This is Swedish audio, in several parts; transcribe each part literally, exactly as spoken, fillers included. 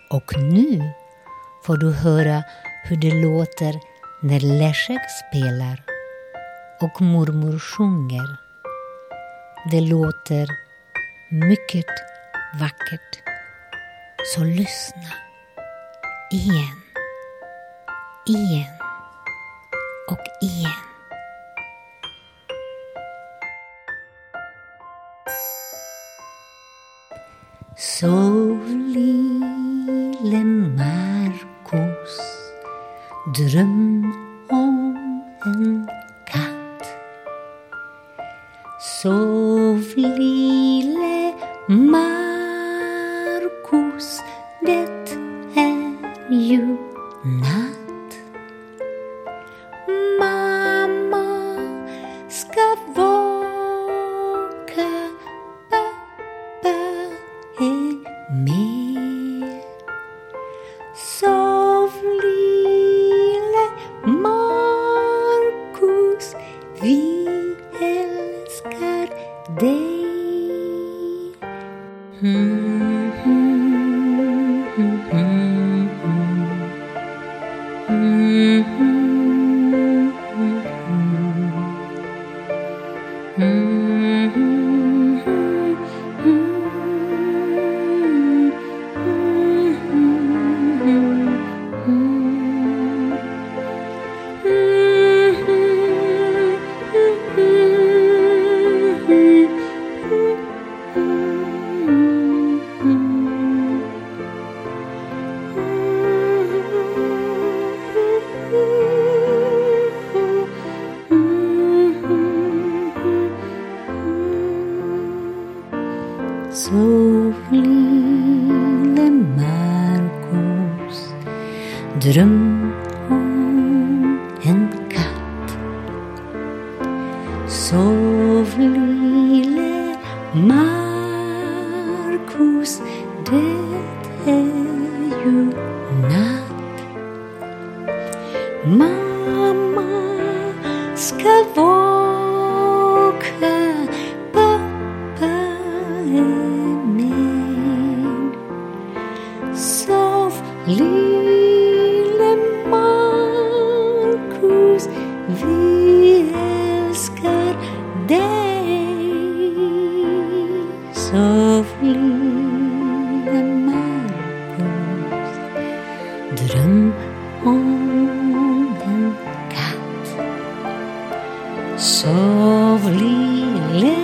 Och nu får du höra hur det låter när Leszek spelar och mormor sjunger. Det låter mycket vackert. Så lyssna igen, igen och igen. Sov lille Markus, dröm om en katt. Sov lille Markus, det är ju natt. Mamma ska vaka, pappa är med. Sov lille Markus, vi älskar dig. Mm, mm, mm, mm, mm, mm, Sov lille Markus, dröm om en katt. Sov lille Markus, det är ju natt. Mamma ska vaka, pappa är med. Sov lille Markus, vi älskar dig. Sov lille Markus, dröm om en katt. Sov lille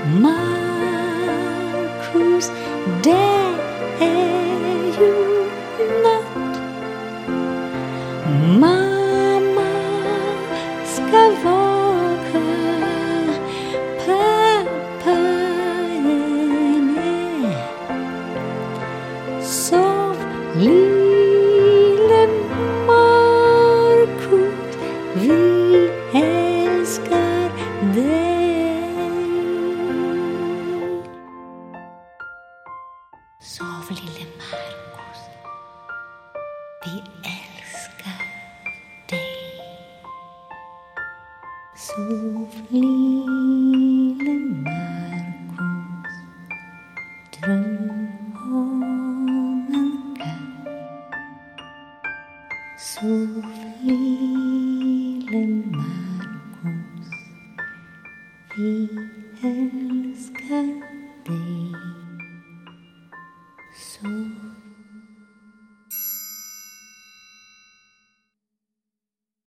Markus, det är ju natt. Mamma ska vaka, pappa är med. Sov lille Markus, vi älskar dig. Sov lille Markus, vi älskar dig. Sov lille Markus, dröm om en katt. Sov lille Markus, vi älskar dig. Sov